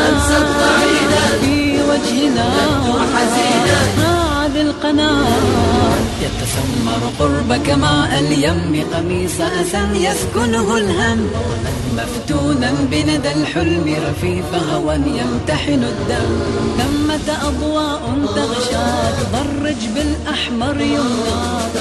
في وجهنا هذه القناة يتسمر قربك مع اليم قميص أسى يسكنه الهم مفتونا بندى الحلم رفيف هوى يمتحن الدم ثمة أضواء تغشى تضرج بالأحمر يمنى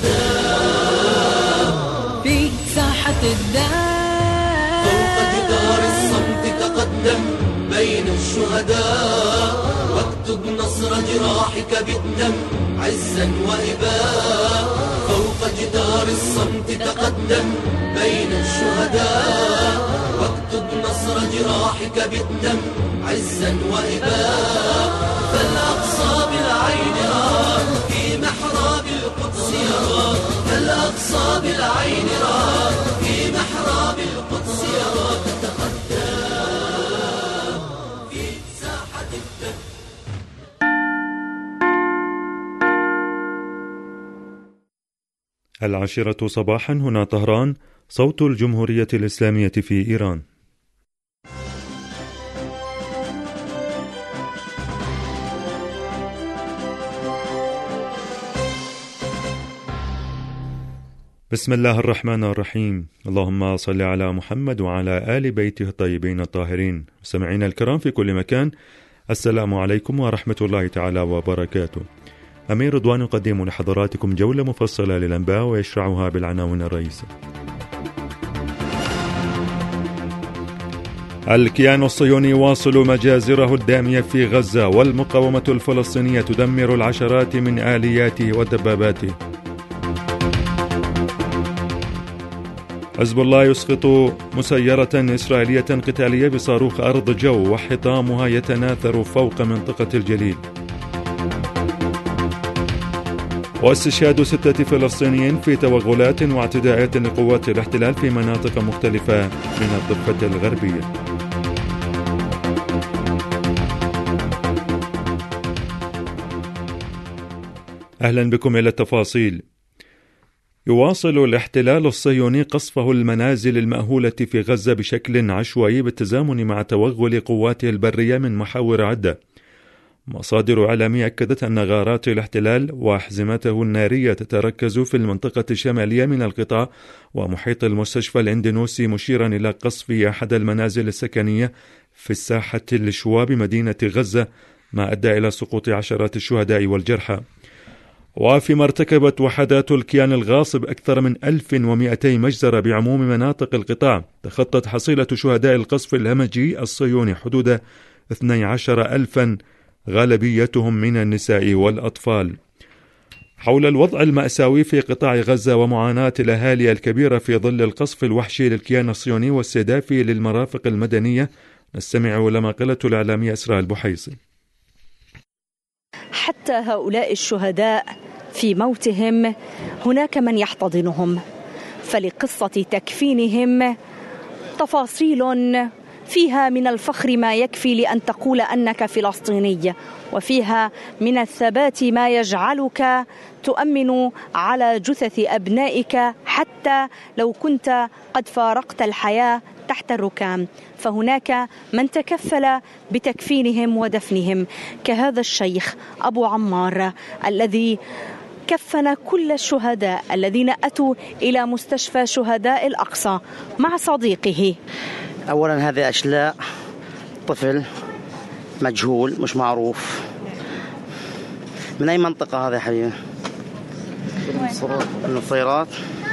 في ساحة الدار فوق جدار الصمت تقدم بين الشهداء واكتب نصر جراحك بالدم عزا وإباء فوق جدار الصمت تقدم بين الشهداء واكتب نصر جراحك بالدم عزا وإباء فالأقصى بالعين راه في محراب القدس يراه فالأقصى بالعين راه في محراب القدس يراه تتقدم في ساحة الدم. العاشرة صباحا هنا طهران صوت الجمهورية الإسلامية في إيران. بسم الله الرحمن الرحيم. اللهم صل على محمد وعلى آل بيته الطيبين الطاهرين. مستمعينا الكرام في كل مكان، السلام عليكم ورحمة الله تعالى وبركاته. أمير رضوان يقدم لحضراتكم جولة مفصلة للأنباء ويشرعها بالعناوين الرئيسة. الكيان الصهيوني يواصل مجازره الدامية في غزة، والمقاومة الفلسطينية تدمر العشرات من آلياته ودباباته. حزب الله يسقط مسيرة إسرائيلية قتالية بصاروخ أرض جو وحطامها يتناثر فوق منطقة الجليل. واستشهاد 6 فلسطينيين في توغلات واعتداءات لقوات الاحتلال في مناطق مختلفة من الضفة الغربية. أهلا بكم إلى التفاصيل. يواصل الاحتلال الصهيوني قصفه المنازل المأهولة في غزة بشكل عشوائي بالتزامن مع توغل قواته البرية من محاور عدة. مصادر إعلامية أكدت أن غارات الاحتلال وأحزمته النارية تتركز في المنطقة الشمالية من القطاع ومحيط المستشفى الاندونيسي، مشيرا إلى قصف أحد المنازل السكنية في الساحة الشوا بمدينة غزة، ما أدى إلى سقوط عشرات الشهداء والجرحى. وفيما ارتكبت وحدات الكيان الغاصب أكثر من 1200 مجزرة بعموم مناطق القطاع، تخطت حصيلة شهداء القصف الهمجي الصهيوني حدود 12,000، غالبيتهم من النساء والأطفال. حول الوضع المأساوي في قطاع غزة ومعاناة الأهالي الكبيرة في ظل القصف الوحشي للكيان الصهيوني واستهدافه للمرافق المدنية، نستمع إلى ما قالته الإعلامية إسراء البحيصي. حتى هؤلاء الشهداء في موتهم هناك من يحتضنهم، فلقصة تكفينهم تفاصيل فيها من الفخر ما يكفي لأن تقول أنك فلسطيني، وفيها من الثبات ما يجعلك تؤمن على جثث أبنائك حتى لو كنت قد فارقت الحياة تحت الركام. فهناك من تكفل بتكفينهم ودفنهم، كهذا الشيخ أبو عمار الذي كفن كل الشهداء الذين أتوا إلى مستشفى شهداء الأقصى مع صديقه. أولا هذه أشلاء طفل مجهول مش معروف. من أي منطقة هذا يا حبيبي؟ من النصيرات.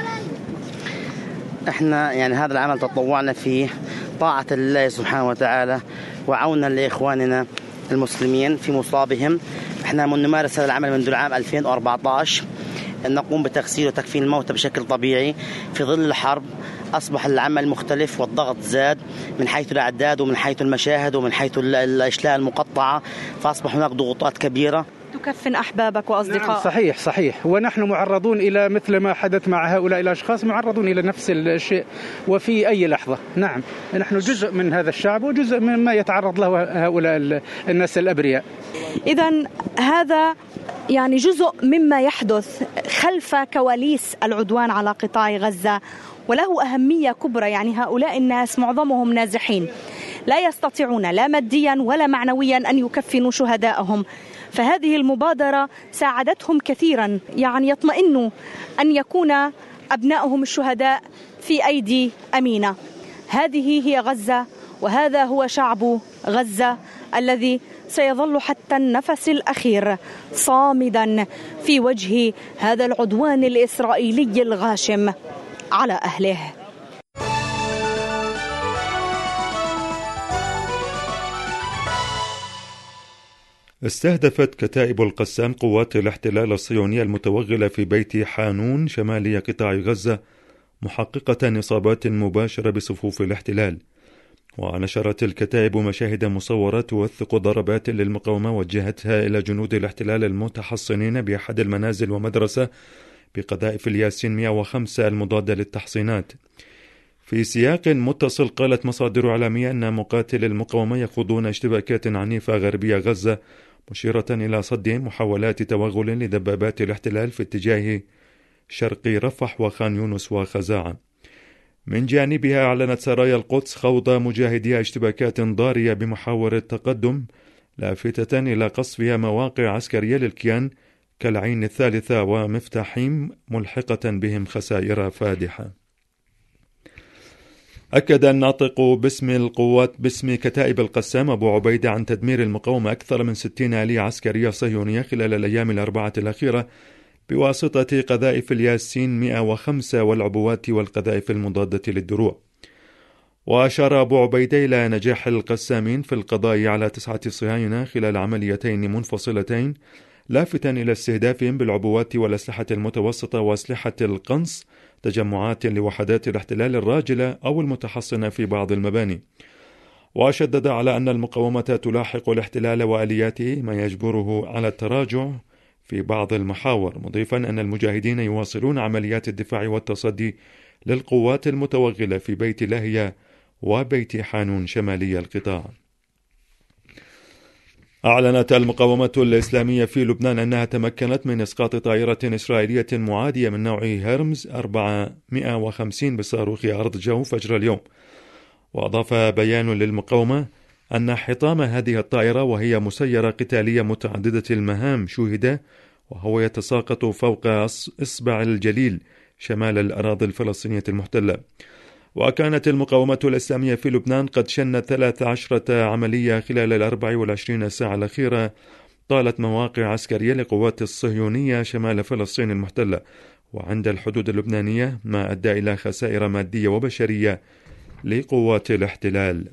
احنا يعني هذا العمل تطوعنا فيه طاعة الله سبحانه وتعالى وعونا لإخواننا المسلمين في مصابهم. احنا نمارس هذا العمل منذ العام 2014، أن نقوم بتغسيل وتكفين الموتى بشكل طبيعي. في ظل الحرب أصبح العمل مختلف والضغط زاد من حيث الأعداد ومن حيث المشاهد ومن حيث الأشلاء المقطعة، فأصبح هناك ضغوطات كبيرة. تكفن أحبابك وأصدقائك. نعم صحيح، ونحن معرضون إلى مثل ما حدث مع هؤلاء الأشخاص، معرضون إلى نفس الشيء وفي أي لحظة. نعم، نحن جزء من هذا الشعب وجزء مما يتعرض له هؤلاء الناس الأبرياء. إذن هذا يعني جزء مما يحدث خلف كواليس العدوان على قطاع غزة، وله أهمية كبرى. يعني هؤلاء الناس معظمهم نازحين، لا يستطيعون لا ماديا ولا معنويا أن يكفنوا شهدائهم. فهذه المبادرة ساعدتهم كثيرا، يعني يطمئنوا أن يكون أبنائهم الشهداء في أيدي أمينة. هذه هي غزة، وهذا هو شعب غزة الذي سيظل حتى النفس الأخير صامدا في وجه هذا العدوان الإسرائيلي الغاشم على أهله. استهدفت كتائب القسام قوات الاحتلال الصهيوني المتوغلة في بيت حانون شمالي قطاع غزة محققة إصابات مباشرة بصفوف الاحتلال. ونشرت الكتائب مشاهد مصورة توثق ضربات للمقاومة وجهتها إلى جنود الاحتلال المتحصنين بأحد المنازل ومدرسة بقذائف الياسين 105 المضادة للتحصينات. في سياق متصل قالت مصادر إعلامية أن مقاتلي المقاومة يخوضون اشتباكات عنيفة غربية غزة، مشيرة إلى صد محاولات توغل لدبابات الاحتلال في اتجاه شرقي رفح وخان يونس وخزاعة. من جانبها أعلنت سرايا القدس خوض مجاهديها اشتباكات ضارية بمحاور التقدم، لافتة إلى قصفها مواقع عسكرية للكيان كالعين الثالثة ومفتاحيم، ملحقة بهم خسائر فادحة. أكد الناطق باسم القوات باسم كتائب القسام أبو عبيدة عن تدمير المقاومة أكثر من 60 آلية عسكرية صهيونية خلال الأيام الأربعة الأخيرة بواسطة قذائف الياسين 105 والعبوات والقذائف المضادة للدروع. وأشار أبو عبيدة إلى نجاح القسامين في القضاء على 9 صهاينة خلال عمليتين منفصلتين، لافتا إلى استهدافهم بالعبوات والأسلحة المتوسطة وأسلحة القنص تجمعات لوحدات الاحتلال الراجلة أو المتحصنة في بعض المباني. وشدد على أن المقاومة تلاحق الاحتلال وآلياته ما يجبره على التراجع في بعض المحاور، مضيفا أن المجاهدين يواصلون عمليات الدفاع والتصدي للقوات المتوغلة في بيت لاهيا وبيت حانون شمالي القطاع. أعلنت المقاومة الإسلامية في لبنان أنها تمكنت من إسقاط طائرة إسرائيلية معادية من نوع هيرمز 450 بصاروخ أرض جو فجر اليوم. وأضاف بيان للمقاومة أن حطام هذه الطائرة وهي مسيرة قتالية متعددة المهام شوهد وهو يتساقط فوق إصبع الجليل شمال الأراضي الفلسطينية المحتلة. وكانت المقاومة الإسلامية في لبنان قد شنت 13 عملية خلال 24 ساعة الأخيرة طالت مواقع عسكرية لقوات الصهيونية شمال فلسطين المحتلة وعند الحدود اللبنانية، ما أدى إلى خسائر مادية وبشرية لقوات الاحتلال.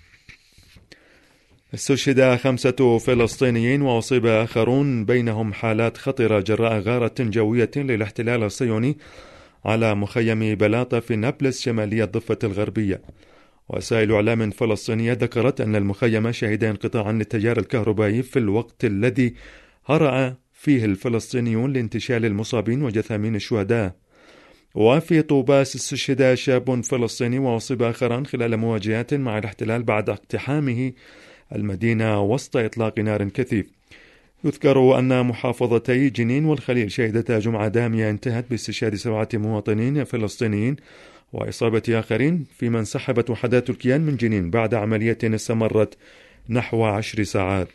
استشهد 5 فلسطينيين وأصيب آخرون، بينهم حالات خطرة جراء غارة جوية للاحتلال الصهيوني على مخيم بلاطة في نابلس شمالية الضفة الغربية. وسائل إعلام فلسطينية ذكرت أن المخيم شهد انقطاعا للتيار الكهربائي في الوقت الذي هرأ فيه الفلسطينيون لانتشال المصابين وجثامين الشهداء. وفي طوباس استشهد شاب فلسطيني وأصيب آخران خلال مواجهات مع الاحتلال بعد اقتحامه المدينة وسط إطلاق نار كثيف. يذكر أن محافظتي جنين والخليل شهدتا جمعة دامية انتهت باستشهاد 7 مواطنين فلسطينيين وإصابة آخرين، فيما انسحبت وحدات الكيان من جنين بعد عملية استمرت نحو 10 ساعات.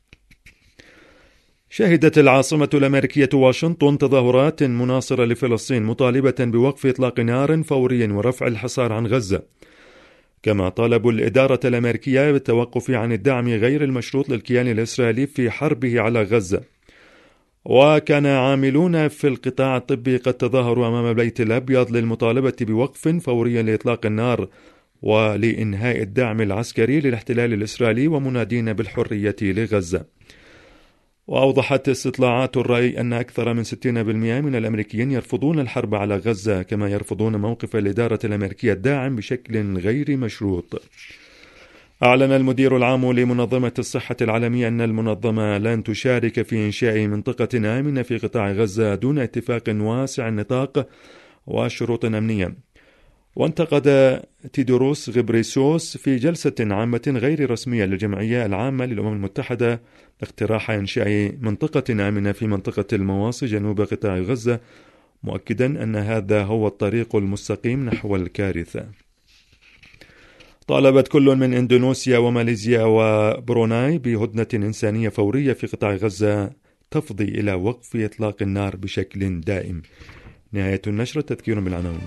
شهدت العاصمة الأمريكية واشنطن تظاهرات مناصرة لفلسطين مطالبة بوقف إطلاق نار فوري ورفع الحصار عن غزة، كما طالبوا الإدارة الأمريكية بالتوقف عن الدعم غير المشروط للكيان الإسرائيلي في حربه على غزة. وكان عاملون في القطاع الطبي قد تظاهروا أمام البيت الأبيض للمطالبة بوقف فوري لإطلاق النار ولإنهاء الدعم العسكري للاحتلال الإسرائيلي ومنادين بالحرية لغزة. وأوضحت استطلاعات الرأي أن أكثر من 60% من الأمريكيين يرفضون الحرب على غزة، كما يرفضون موقف الإدارة الأمريكية الداعم بشكل غير مشروط. أعلن المدير العام لمنظمة الصحة العالمية أن المنظمة لن تشارك في إنشاء منطقة آمنة في قطاع غزة دون اتفاق واسع النطاق وشروط أمنية. وانتقد تيدروس غبريسوس في جلسة عامة غير رسمية للجمعية العامة للأمم المتحدة اقتراح إنشاء منطقة آمنة في منطقة المواصي جنوب قطاع غزة، مؤكدا أن هذا هو الطريق المستقيم نحو الكارثة. طالبت كل من إندونيسيا وماليزيا وبروناي بهدنة إنسانية فورية في قطاع غزة تفضي إلى وقف إطلاق النار بشكل دائم. نهاية النشرة. تذكير بالعناوين.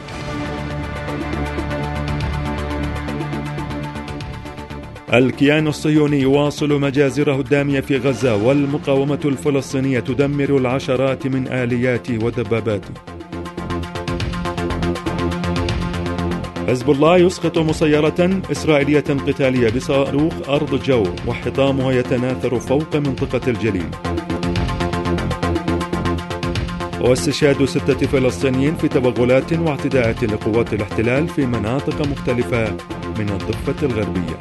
الكيان الصهيوني يواصل مجازره الدامية في غزة، والمقاومة الفلسطينية تدمر العشرات من آلياته ودباباته. حزب الله يسقط مسيرة إسرائيلية قتالية بصاروخ أرض جو، وحطامها يتناثر فوق منطقة الجليل. واستشهاد 6 فلسطينيين في توغلات واعتداءات لقوات الاحتلال في مناطق مختلفة من الضفة الغربية.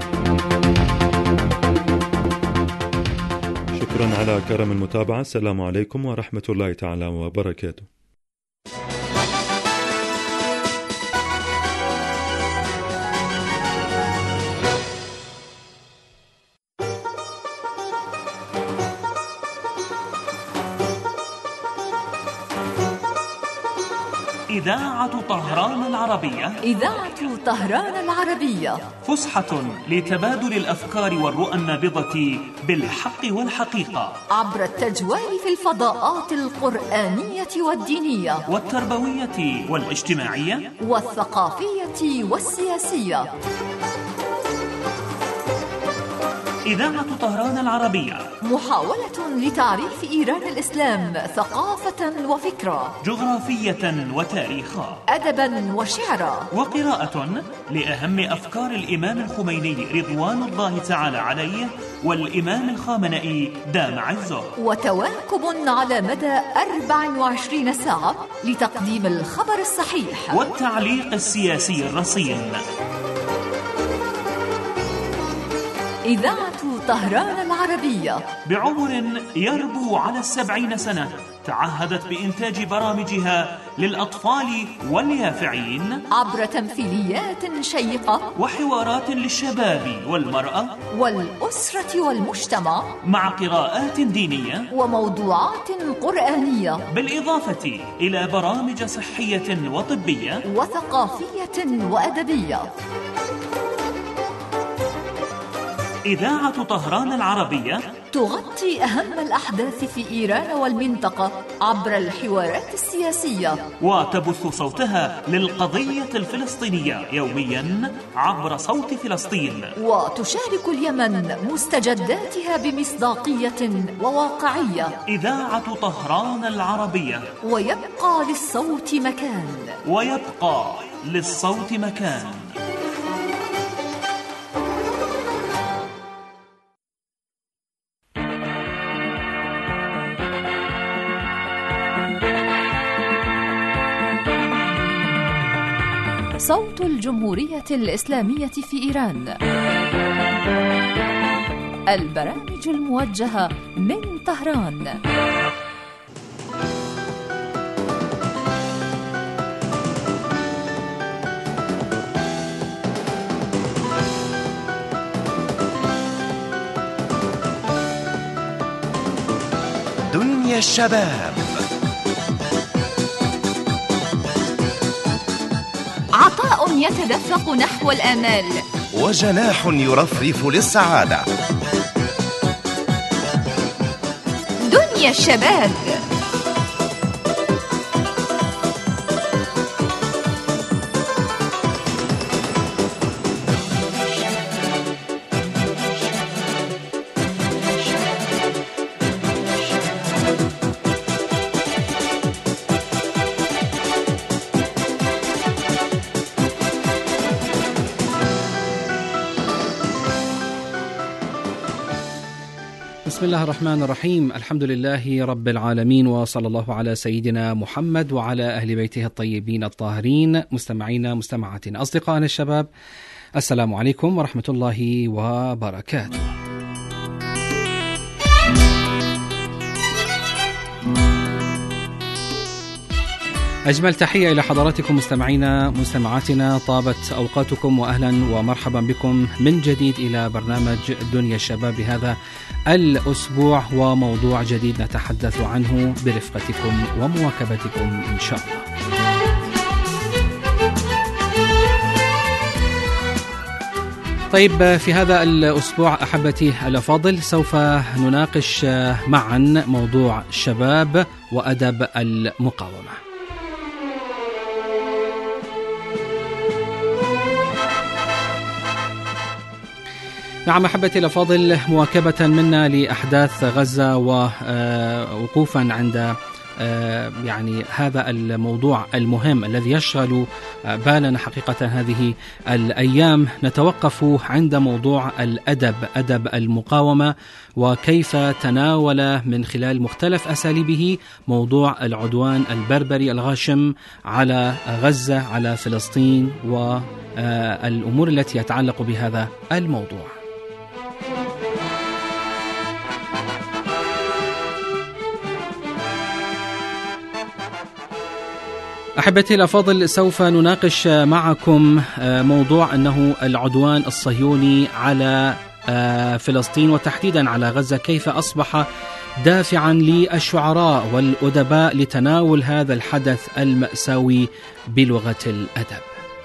شكرا على كرم المتابعة. السلام عليكم ورحمة الله تعالى وبركاته. إذاعة طهران العربية. إذاعة طهران العربية فسحة لتبادل الأفكار والرؤى النابضة بالحق والحقيقة عبر التجوال في الفضاءات القرآنية والدينية والتربوية والاجتماعية والثقافية والسياسية. إذاعة طهران العربية محاولة لتعريف إيران الإسلام ثقافة وفكرة، جغرافية وتاريخا، أدبا وشعرا، وقراءة لأهم أفكار الإمام الخميني رضوان الله تعالى عليه والإمام الخامنئي دام عزه، وتواكب على مدى 24 ساعة لتقديم الخبر الصحيح والتعليق السياسي الرصين. إذاعة طهران العربية بعمر يربو على 70 سنة تعهدت بإنتاج برامجها للأطفال واليافعين عبر تمثيليات شيقة وحوارات للشباب والمرأة والأسرة والمجتمع مع قراءات دينية وموضوعات قرآنية، بالإضافة إلى برامج صحية وطبية وثقافية وأدبية. إذاعة طهران العربية تغطي أهم الأحداث في إيران والمنطقة عبر الحوارات السياسية، وتبث صوتها للقضية الفلسطينية يوميا عبر صوت فلسطين، وتشارك اليمن مستجداتها بمصداقية وواقعية. إذاعة طهران العربية، ويبقى للصوت مكان، ويبقى للصوت مكان. صوت الجمهورية الإسلامية في إيران، البرامج الموجهة من طهران. دنيا الشباب، عطاء يتدفق نحو الآمال، وجناح يرفرف للسعادة. دنيا الشباب. بسم الله الرحمن الرحيم. الحمد لله رب العالمين، وصلى الله على سيدنا محمد وعلى أهل بيته الطيبين الطاهرين. مستمعينا مستمعاتنا أصدقائنا الشباب، السلام عليكم ورحمة الله وبركاته. أجمل تحية إلى حضراتكم مستمعينا مستمعاتنا، طابت أوقاتكم وأهلا ومرحبا بكم من جديد إلى برنامج دنيا الشباب لهذا الأسبوع، وموضوع جديد نتحدث عنه برفقتكم ومواكبتكم إن شاء الله. طيب، في هذا الأسبوع أحبتي الأفاضل سوف نناقش معا موضوع الشباب وأدب المقاومة. نعم أحبتي الأفاضل، مواكبة منا لأحداث غزة ووقوفا عند يعني هذا الموضوع المهم الذي يشغل بالنا حقيقة هذه الأيام، نتوقف عند موضوع الأدب، أدب المقاومة، وكيف تناول من خلال مختلف أساليبه موضوع العدوان البربري الغاشم على غزة، على فلسطين، والأمور التي يتعلق بهذا الموضوع. أحبتي الأفاضل، سوف نناقش معكم موضوع أنه العدوان الصهيوني على فلسطين وتحديدا على غزة كيف أصبح دافعا للشعراء والأدباء لتناول هذا الحدث المأساوي بلغة الأدب.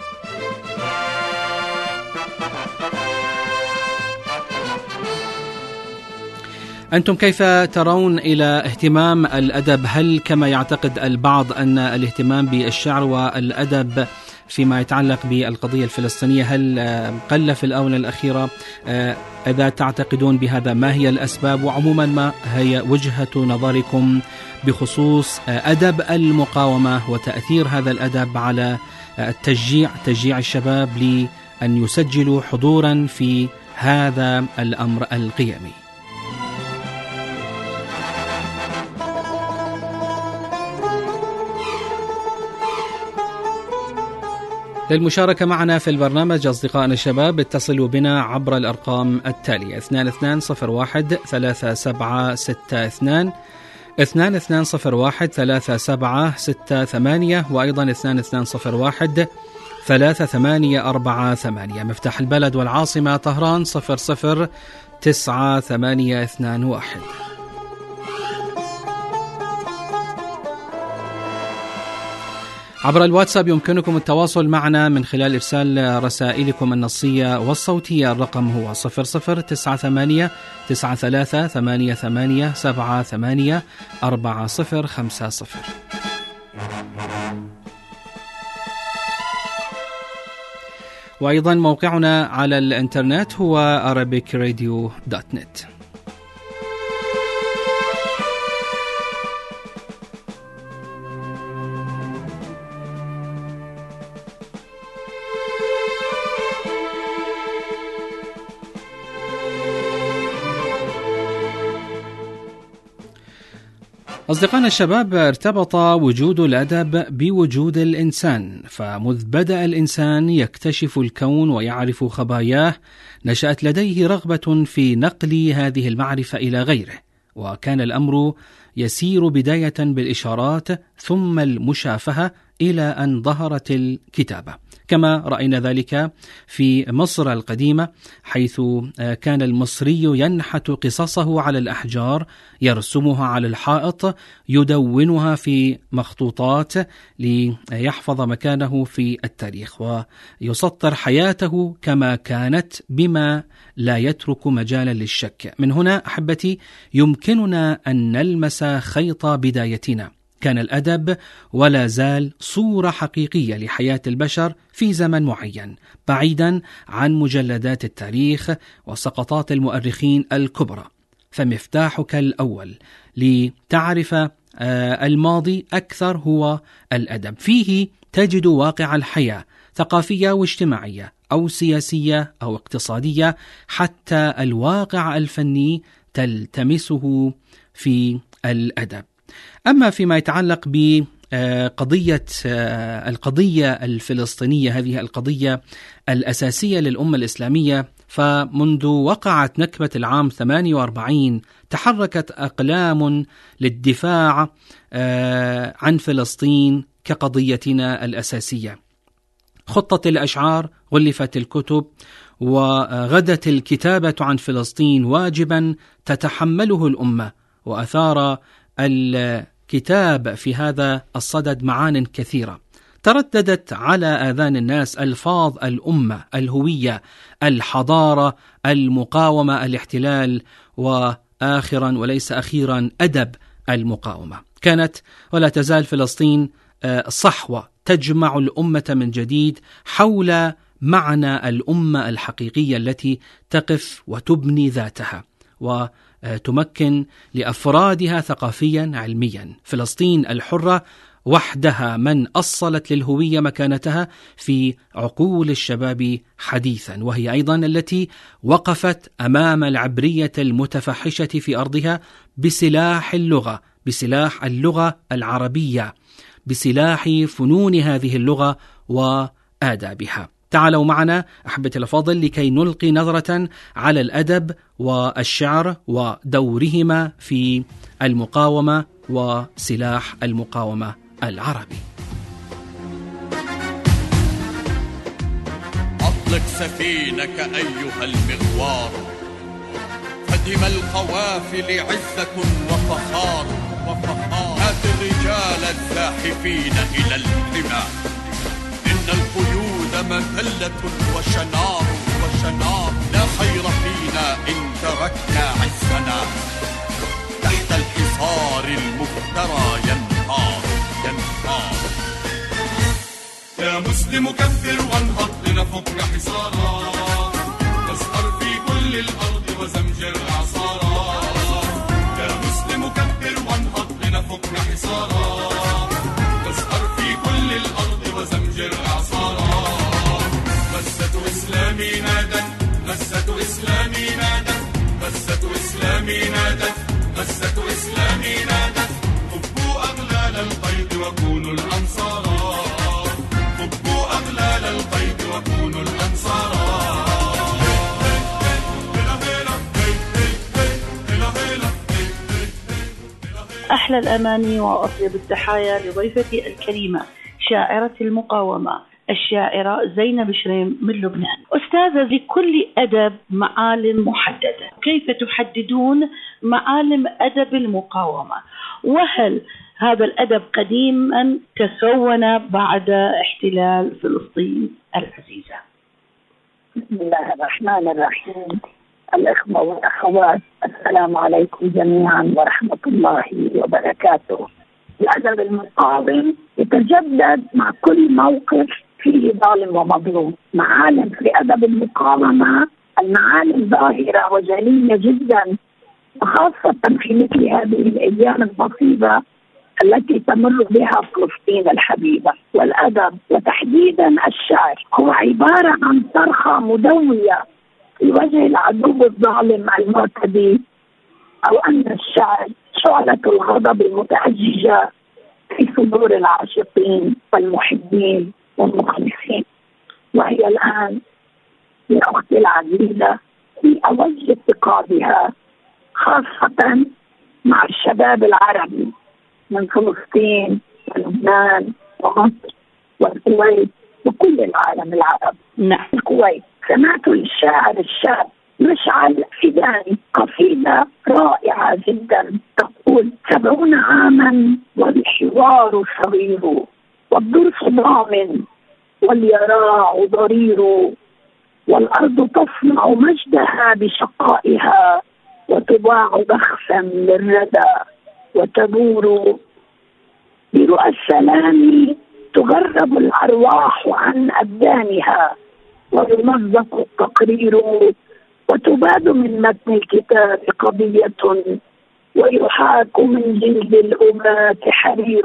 أنتم كيف ترون إلى اهتمام الأدب؟ هل كما يعتقد البعض أن الاهتمام بالشعر والأدب فيما يتعلق بالقضية الفلسطينية هل قل في الآونة الأخيرة؟ إذا تعتقدون بهذا ما هي الأسباب؟ وعموما ما هي وجهة نظركم بخصوص أدب المقاومة وتأثير هذا الأدب على تشجيع الشباب لأن يسجلوا حضورا في هذا الأمر القيمي؟ للمشاركة معنا في البرنامج أصدقائنا الشباب اتصلوا بنا عبر الأرقام التالية: 2201 3762 2201 3768 وأيضا 2201 3848. مفتاح البلد والعاصمة طهران 009821. عبر الواتساب يمكنكم التواصل معنا من خلال إرسال رسائلكم النصية والصوتية. الرقم هو 0098 93 88 78 4050. وأيضا موقعنا على الإنترنت هو arabicradio.net. أصدقائنا الشباب، ارتبط وجود الأدب بوجود الإنسان، فمذ بدأ الإنسان يكتشف الكون ويعرف خباياه نشأت لديه رغبة في نقل هذه المعرفة إلى غيره، وكان الأمر يسير بداية بالإشارات ثم المشافهة إلى أن ظهرت الكتابة، كما رأينا ذلك في مصر القديمة، حيث كان المصري ينحت قصصه على الأحجار، يرسمها على الحائط، يدونها في مخطوطات ليحفظ مكانه في التاريخ، ويسطر حياته كما كانت بما لا يترك مجالا للشك. من هنا أحبتي يمكننا أن نلمس خيط بدايتنا. كان الأدب ولا زال صورة حقيقية لحياة البشر في زمن معين، بعيدا عن مجلدات التاريخ وسقطات المؤرخين الكبرى. فمفتاحك الأول لتعرف الماضي أكثر هو الأدب. فيه تجد واقع الحياة، ثقافية واجتماعية أو سياسية أو اقتصادية، حتى الواقع الفني تلتمسه في الأدب. أما فيما يتعلق بقضية القضية الفلسطينية، هذه القضية الأساسية للأمة الإسلامية، فمنذ وقعت نكبة العام 48 تحركت أقلام للدفاع عن فلسطين كقضيتنا الأساسية. خطت الأشعار، غلفت الكتب، وغدت الكتابة عن فلسطين واجبا تتحمله الأمة، وأثار الكتاب في هذا الصدد معان كثيرة ترددت على آذان الناس ألفاظ الأمة، الهوية، الحضارة، المقاومة، الاحتلال، وآخرا وليس أخيرا أدب المقاومة. كانت ولا تزال فلسطين صحوة تجمع الأمة من جديد حول معنى الأمة الحقيقية التي تقف وتبني ذاتها وتمكن لأفرادها ثقافيا علميا. فلسطين الحرة وحدها من أصلت للهوية مكانتها في عقول الشباب حديثا، وهي أيضا التي وقفت أمام العبرية المتفحشة في أرضها بسلاح اللغة، بسلاح اللغة العربية، بسلاح فنون هذه اللغة وآدابها. تعالوا معنا أحبتي الأفاضل لكي نلقي نظرة على الأدب والشعر ودورهما في المقاومة وسلاح المقاومة العربي. أطلق سفينك أيها المغوار، فدم القوافل عزة وفخار، هات الرجال الزاحفين إلى الحمى، إن القيود مذلة وشنار، لا خير فينا إن تركنا عزنا، تحت الحصار المفترى ينهار. يا مسلم كبر وانهض لنفك حصارا، واسهر في كل الأرض وزمجر إعصارا. يا مسلم كبر وانهض لنفك حصارا، واسهر في كل الأرض وزمجر إعصارا. مسة إسلامي نادت، مسة إسلامي نادت، مسة إسلامي نادت، مسة إسلامي نادت. فكوا أغلال القيد وكونوا الأنصارا، فكوا أغلال القيد وكونوا الأنصارا. أحلى الأماني وأطيب التحايا لضيفتي الكريمة شاعرة المقاومة الشاعرة زينب شريم من لبنان. أستاذة، لكل أدب معالم محددة، كيف تحددون معالم أدب المقاومة؟ وهل هذا الأدب قديما تكون بعد احتلال فلسطين العزيزة؟ بسم الله الرحمن الرحيم. الإخوة والأخوات، السلام عليكم جميعا ورحمة الله وبركاته. الأدب المقاوم يتجدد مع كل موقف فيه ظالم ومظلوم. معالم في أدب المقاومة المعالم ظاهرة وجلية جدا، وخاصة في مثل هذه الأيام البسيطة التي تمر بها فلسطين الحبيبة. والأدب وتحديدا الشعر هو عبارة عن صرخة مدوية في وجه العدو الظالم المعتدي، أو أن الشعر شعلة الغضب المتأججة في صدور العاشقين والمحبين والمخلصين. وهي الآن يا أختي العزيزة في أوج اتقادها، خاصة مع الشباب العربي من فلسطين ولبنان ومصر والكويت وكل العالم العربي. نعم. الكويت سمعت للشاعر الشاب مشعل فداني قصيدة رائعة جدا تقول: 70 عاما والحوار صغير، والضرس ضامن واليراع ضرير، والأرض تصنع مجدها بشقائها، وتباع بخسا للردى، وتدور برؤى السلام، تغرب الأرواح عن أبدانها، ويمزق التقرير، وتباد من متن الكتاب قضية، ويحاك من جلد الأمات حرير،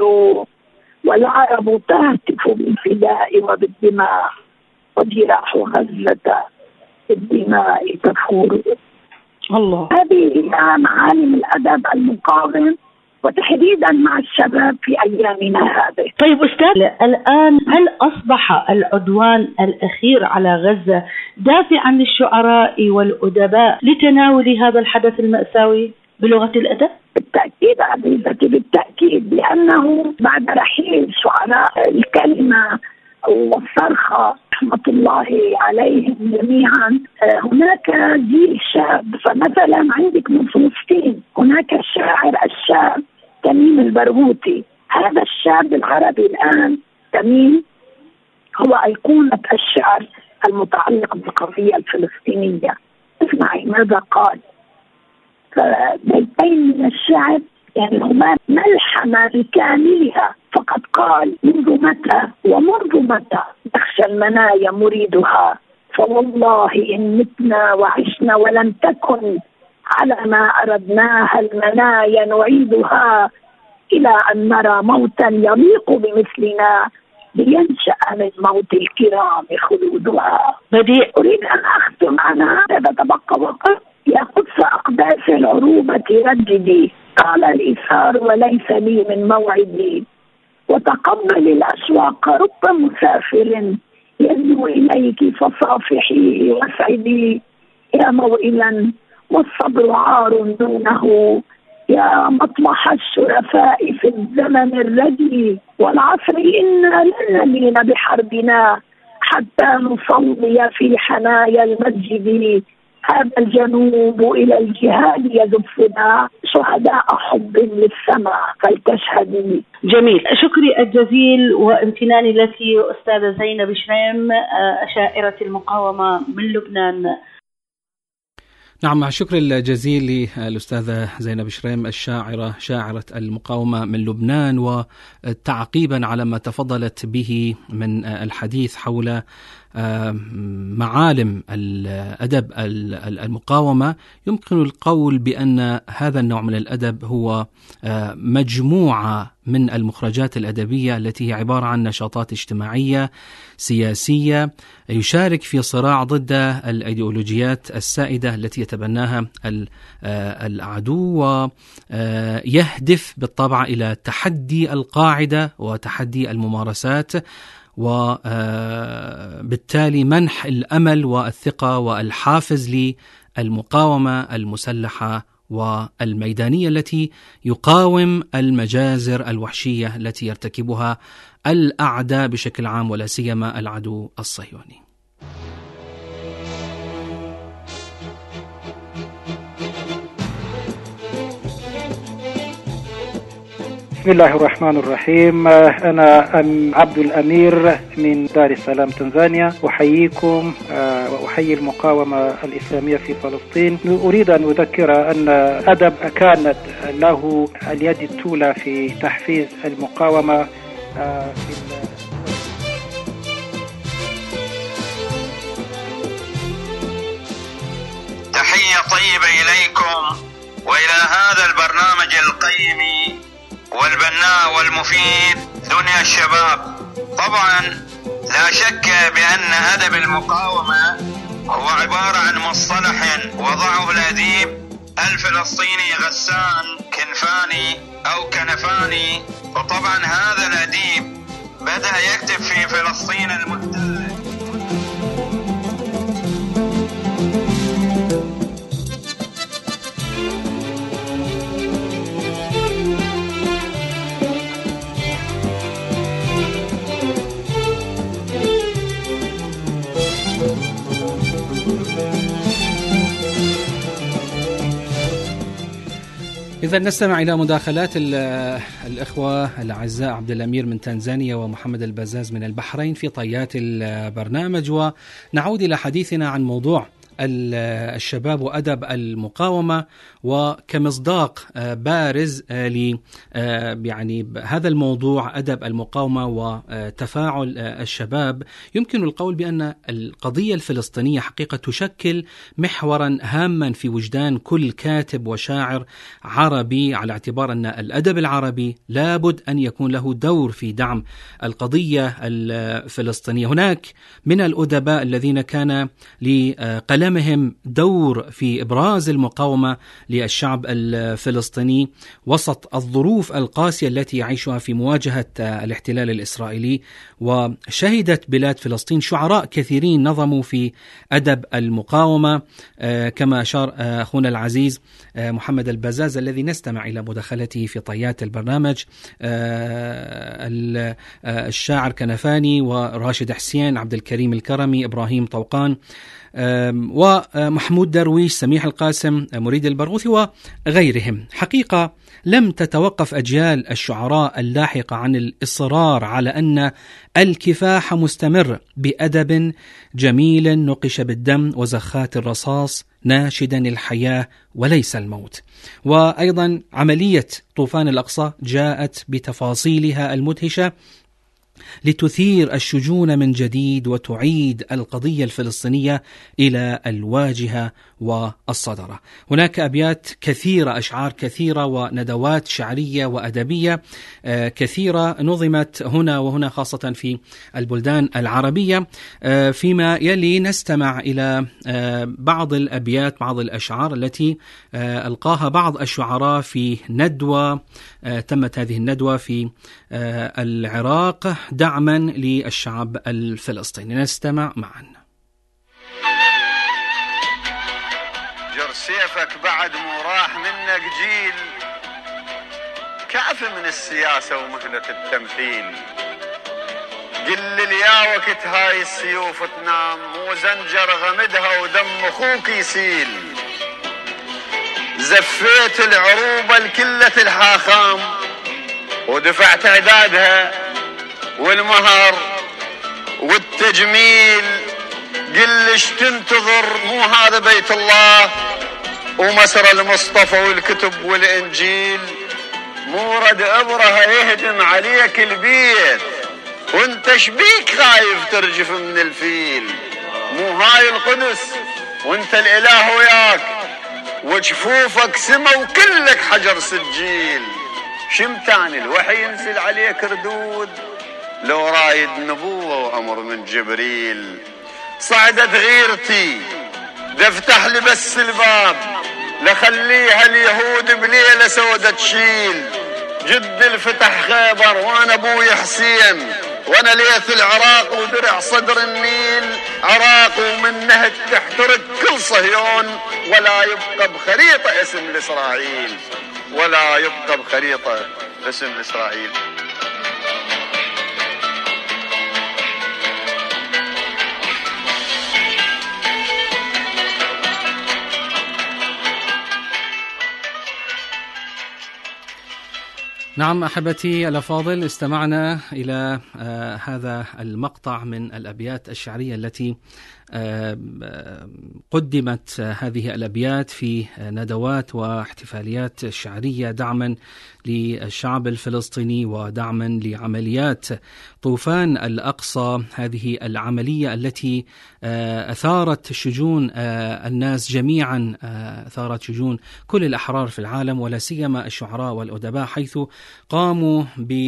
والعرب تهتف بالفداء وبالدماء، وجراح غزة بالدماء تفور. الله. هذه هي معالم الأدب المقاوم، وتحديدا مع الشباب في أيامنا هذه. طيب أستاذ، الآن هل أصبح العدوان الأخير على غزة دافعا للشعراء والأدباء لتناول هذا الحدث المأساوي بلغة الأدب؟ بالتأكيد عزيزتي، بالتأكيد، لأنه بعد رحيل شعراء الكلمة والصرخة رحمة الله عليهم جميعا هناك جيل شاب. فمثلا عندك من فلسطين هناك الشاعر الشاب تميم البرغوثي. هذا الشاب العربي الآن تميم هو أيقونة الشعر المتعلق بالقضية الفلسطينية. اسمعي ماذا قال. فبيتين من الشعر يعني هما ملحمة بكاملها، فقد قال: منذ متى ومنذ متى نخشى المنايا مريدها، فوالله إن متنا وعشنا ولم تكن على ما أردناها المنايا نعيدها، إلى أن نرى موتا يليق بمثلنا لينشأ من موت الكرام خلودها. بديع. أريد أن أختم أنا هذا تبقى وقت. يا قدس أقداس العروبة رددي، قال الإثار وليس لي من موعدي، وتقبل الأشواق رب مسافر يدنو إليك فصافحيه واسعدي، يا موئلا والصبر عار دونه، يا مطمح الشرفاء في الزمن الردي، والعصر إنا لن نلين بحربنا حتى نصلي في حنايا المسجد، هذا الجنوب إلى الجهاد يزفنا، شهداء حب للسماء فلتشهدي. جميل، شكري الجزيل وامتناني لك أستاذة زينب شريم، شاعرة المقاومة من لبنان. نعم، مع الشكر الجزيل للأستاذة زينب شريم شاعرة المقاومة من لبنان، وتعقيبا على ما تفضلت به من الحديث حول معالم الأدب المقاومة، يمكن القول بأن هذا النوع من الأدب هو مجموعة من المخرجات الأدبية التي هي عبارة عن نشاطات اجتماعية سياسية يشارك في صراع ضد الأيديولوجيات السائدة التي يتبناها العدو، ويهدف بالطبع إلى تحدي القاعدة وتحدي الممارسات، وبالتالي منح الأمل والثقة والحافز للمقاومة المسلحة والميدانية التي يقاوم المجازر الوحشية التي يرتكبها الأعداء بشكل عام ولا سيما العدو الصهيوني. بسم الله الرحمن الرحيم. أنا عبد الأمير من دار السلام تنزانيا، أحييكم وأحيي المقاومة الإسلامية في فلسطين. أريد أن أذكر أن أدب كانت له اليد الأولى في تحفيز المقاومة تحية طيبة إليكم وإلى هذا البرنامج القيم والبناء والمفيد دنيا الشباب. طبعا لا شك بأن أدب المقاومة هو عبارة عن مصطلح وضعه الأديب الفلسطيني غسان كنفاني أو كنفاني. وطبعا هذا الأديب بدأ يكتب في فلسطين المحتلة. إذا نستمع إلى مداخلات الإخوة الأعزاء عبد الأمير من تنزانيا ومحمد البزاز من البحرين في طيات البرنامج، ونعود إلى حديثنا عن موضوع الشباب وأدب المقاومة، وكمصداق بارز ل يعني هذا الموضوع أدب المقاومة وتفاعل الشباب، يمكن القول بأن القضية الفلسطينية حقيقة تشكل محورا هاما في وجدان كل كاتب وشاعر عربي، على اعتبار أن الأدب العربي لابد أن يكون له دور في دعم القضية الفلسطينية. هناك من الأدباء الذين كان لقلمهم دور في إبراز المقاومة للشعب الفلسطيني وسط الظروف القاسية التي يعيشها في مواجهة الاحتلال الإسرائيلي. وشهدت بلاد فلسطين شعراء كثيرين نظموا في أدب المقاومة، كما أشار أخونا العزيز محمد البزاز الذي نستمع إلى مداخلته في طيات البرنامج، الشاعر كنفاني وراشد حسين، عبد الكريم الكرمي، إبراهيم طوقان، ومحمود درويش، سميح القاسم، مريد البرغوثي وغيرهم. حقيقة لم تتوقف أجيال الشعراء اللاحقة عن الإصرار على أن الكفاح مستمر بأدب جميل نقش بالدم وزخات الرصاص، ناشدا الحياة وليس الموت. وأيضا عملية طوفان الأقصى جاءت بتفاصيلها المدهشة لتثير الشجون من جديد وتعيد القضية الفلسطينية إلى الواجهة والصدرة. هناك أبيات كثيرة، أشعار كثيرة وندوات شعرية وأدبية كثيرة نظمت هنا وهنا، خاصة في البلدان العربية. فيما يلي نستمع إلى بعض الأبيات، بعض الأشعار التي ألقاها بعض الشعراء في ندوة تمت هذه الندوة في العراق دعما للشعب الفلسطيني. نستمع معا. جر سيفك بعد مو راح منك جيل، كافي من السياسة ومهنة التمثيل. قل لي وقت هاي السيوف تنام، مو زنجر غمدها ودم اخوك يسيل. زفيت العروبة لكلة الحاخام ودفعت عدادها والمهر والتجميل. قل ليش تنتظر، مو هذا بيت الله ومسر المصطفى والكتب والإنجيل. مورد أبرهة يهدم عليك البيت وانت شبيك خايف ترجف من الفيل. مو هاي القدس وانت الإله وياك وجفوفك سما وكلك حجر سجيل. شمتان الوحي ينزل عليك ردود لو رايد نبوة وأمر من جبريل. صعدت غيرتي دفتح لي بس الباب، لخليها اليهود بليلة سودة تشيل. جد الفتح خيبر وانا ابوي حسين، وانا ليث العراق ودرع صدر النيل. عراق ومن نهج تحترق كل صهيون، ولا يبقى بخريطة اسم لإسرائيل، ولا يبقى بخريطة اسم لإسرائيل. نعم أحبتي الأفاضل، استمعنا إلى هذا المقطع من الأبيات الشعرية التي قدمت هذه الأبيات في ندوات واحتفاليات شعرية دعما للشعب الفلسطيني ودعما لعمليات طوفان الأقصى. هذه العملية التي أثارت شجون الناس جميعا، أثارت شجون كل الأحرار في العالم ولا سيما الشعراء والأدباء، حيث قاموا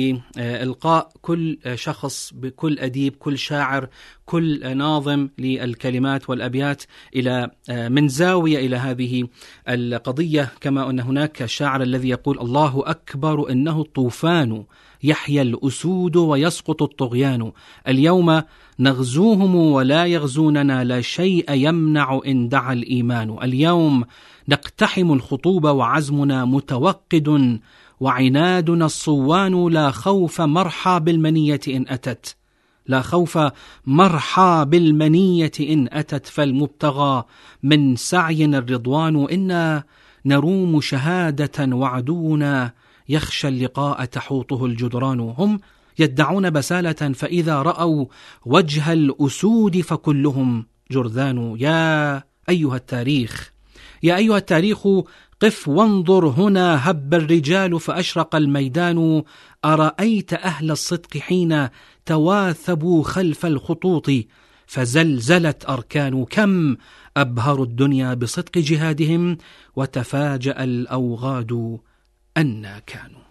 بإلقاء كل شخص، بكل أديب، كل شاعر، كل ناظم للكلمات والأبيات إلى من زاوية إلى هذه القضية. كما أن هناك الشاعر الذي يقول: الله أكبر إنه الطوفان، يحيى الأسود ويسقط الطغيان. اليوم نغزوهم ولا يغزوننا، لا شيء يمنع إن دعا الإيمان. اليوم نقتحم الخطوب وعزمنا متوقد، وعنادنا الصوان. لا خوف مرحى بالمنية إن أتت، لا خوف مرحى بالمنية إن أتت. فالمبتغى من سعي الرضوان، إنا نروم شهادة وعدونا يخشى اللقاء تحوطه الجدران. هم يدعون بسالة فإذا رأوا وجه الأسود فكلهم جرذان. يا أيها التاريخ، يا أيها التاريخ، قف وانظر هنا هب الرجال فأشرق الميدان. أرأيت أهل الصدق حين تواثبوا خلف الخطوط فزلزلت أركان. كم أبهروا الدنيا بصدق جهادهم وتفاجأ الأوغاد أن كانوا.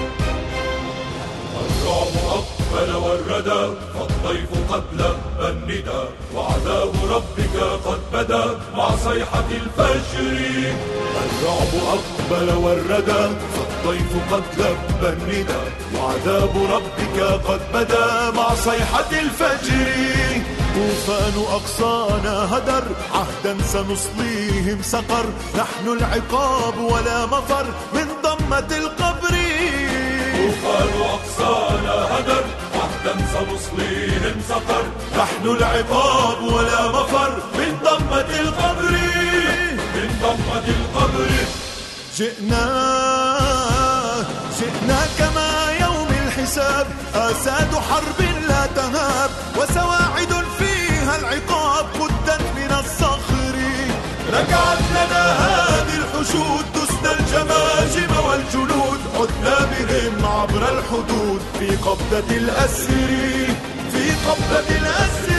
والردى فالضيف قبل بن النداء وعذاب ربك قد بدا مع صيحة الفجر. الرعب أقبل والردى فالضيف قد لبى النداء وعذاب ربك قد بدا مع صيحة الفجر. طوفان أقصانا هدر عهدا سنصليهم سقر، نحن العقاب ولا مفر من ضمة القبر. طوفان أقصانا هدر عهدا سنصليهم سقر، نحن العقاب ولا مفر من ضمة القبر. من ضمة القبر جئنا كما يوم الحساب، آساد حرب لا تهاب وسواعد فيها العقاب قدت من الصخر. ركعت لنا هذه الحشود دسنا الجماجم والجنود، عدنا بهم عبر الحدود في قبضة الأسر. في قبضة الأسر.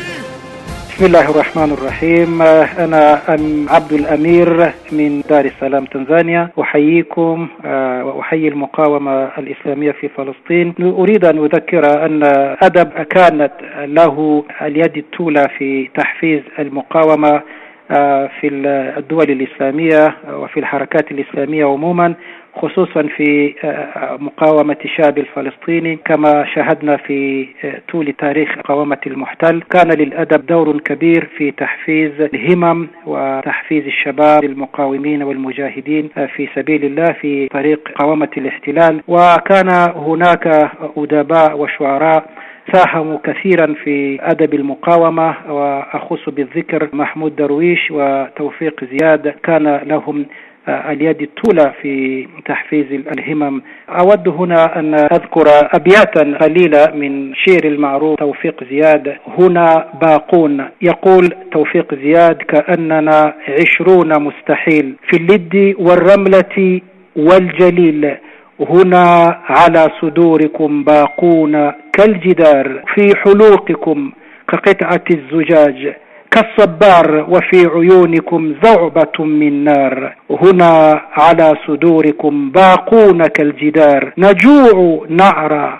بسم الله الرحمن الرحيم. أنا عبد الأمير من دار السلام تنزانيا، أحييكم وأحيي المقاومة الإسلامية في فلسطين. أريد أن أذكر أن أدب كانت له اليد الطولى في تحفيز المقاومة في الدول الإسلامية وفي الحركات الإسلامية عموما، خصوصا في مقاومة الشعب الفلسطيني. كما شاهدنا في طول تاريخ مقاومة المحتل، كان للأدب دور كبير في تحفيز الهمم وتحفيز الشباب المقاومين والمجاهدين في سبيل الله في طريق مقاومة الاحتلال. وكان هناك أدباء وشعراء ساهموا كثيرا في أدب المقاومة، وأخص بالذكر محمود درويش وتوفيق زياد، كان لهم اليد الطولى في تحفيز الهمم. أود هنا أن أذكر أبياتا قليلة من شعر المعروف توفيق زياد. هنا باقون، يقول توفيق زياد: كأننا 20 مستحيل في اللد والرملة والجليل، هنا على صدوركم باقون كالجدار، في حلوقكم كقطعة الزجاج كالصبار، وفي عيونكم زعبة من نار، هنا على صدوركم باقون كالجدار، نجوع نعرى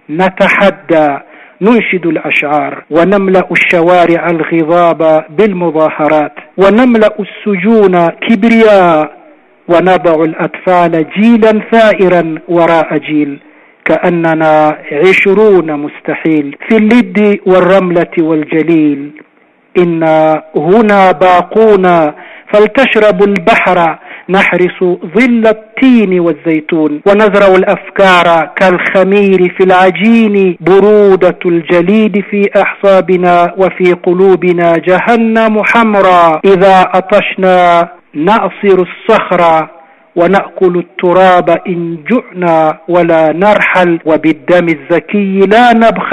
نتحدى ننشد الأشعار، ونملأ الشوارع الغضاب بالمظاهرات، ونملأ السجون كبرياء، ونضع الأطفال جيلا ثائرا وراء جيل، كأننا 20 مستحيل في اللد والرملة والجليل، إنا هنا باقون فلتشربوا البحر، نحرس ظل التين والزيتون، ونزرع الأفكار كالخمير في العجين، برودة الجليد في أحصابنا وفي قلوبنا جهنم حمراء، إذا أطشنا نأصر الصخرة ونأكل التراب إن جئنا ولا نرحل، وبالدم الزكي لا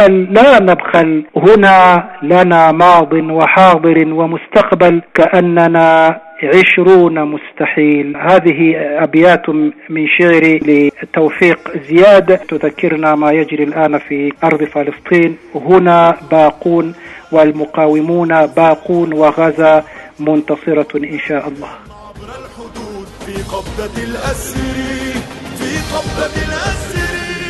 نبخل، هنا لنا ماض وحاضر ومستقبل، كأننا 20 مستحيل. هذه أبيات من شعري لتوفيق زياد تذكرنا ما يجري الآن في أرض فلسطين. هنا باقون والمقاومون باقون، وغزة منتصرة إن شاء الله. في قبضة الأسر. في قبضة الأسر.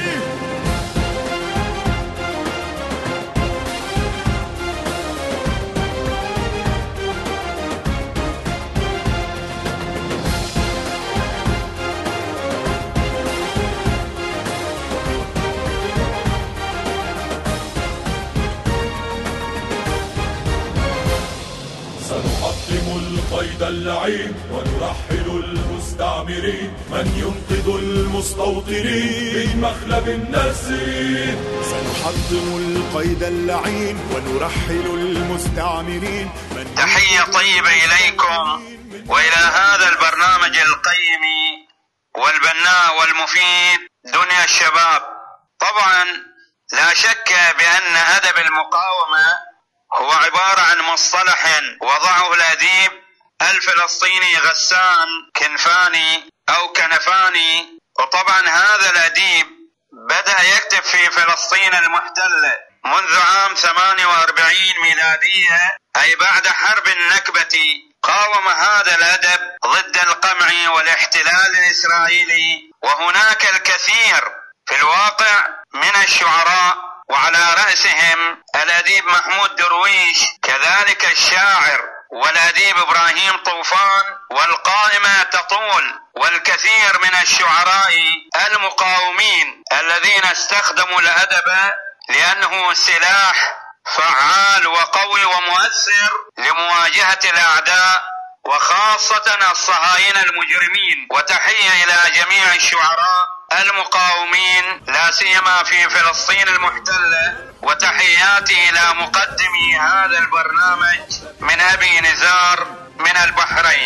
سنحطم القيد اللعين ونرحل المستعمرين، من ينقذ المستوطنين من مخلب النسر. سنحطم القيد اللعين ونرحل المستعمرين. تحية طيبة إليكم وإلى هذا البرنامج القيم والبناء والمفيد دنيا الشباب. طبعا لا شك بأن أدب المقاومة هو عبارة عن مصطلح وضعه الأديب الفلسطيني غسان كنفاني أو كنفاني. وطبعا هذا الأديب بدأ يكتب في فلسطين المحتلة منذ عام 48 ميلادية، أي بعد حرب النكبة. قاوم هذا الأدب ضد القمع والاحتلال الإسرائيلي، وهناك الكثير في الواقع من الشعراء وعلى رأسهم الأديب محمود درويش، كذلك الشاعر والأديب إبراهيم طوفان، والقائمة تطول، والكثير من الشعراء المقاومين الذين استخدموا الأدب لأنه سلاح فعال وقوي ومؤثر لمواجهة الأعداء وخاصة الصهاينة المجرمين. وتحية إلى جميع الشعراء المقاومين لا سيما في فلسطين المحتلة، وتحياتي إلى مقدمي هذا البرنامج من أبي نزار من البحرين.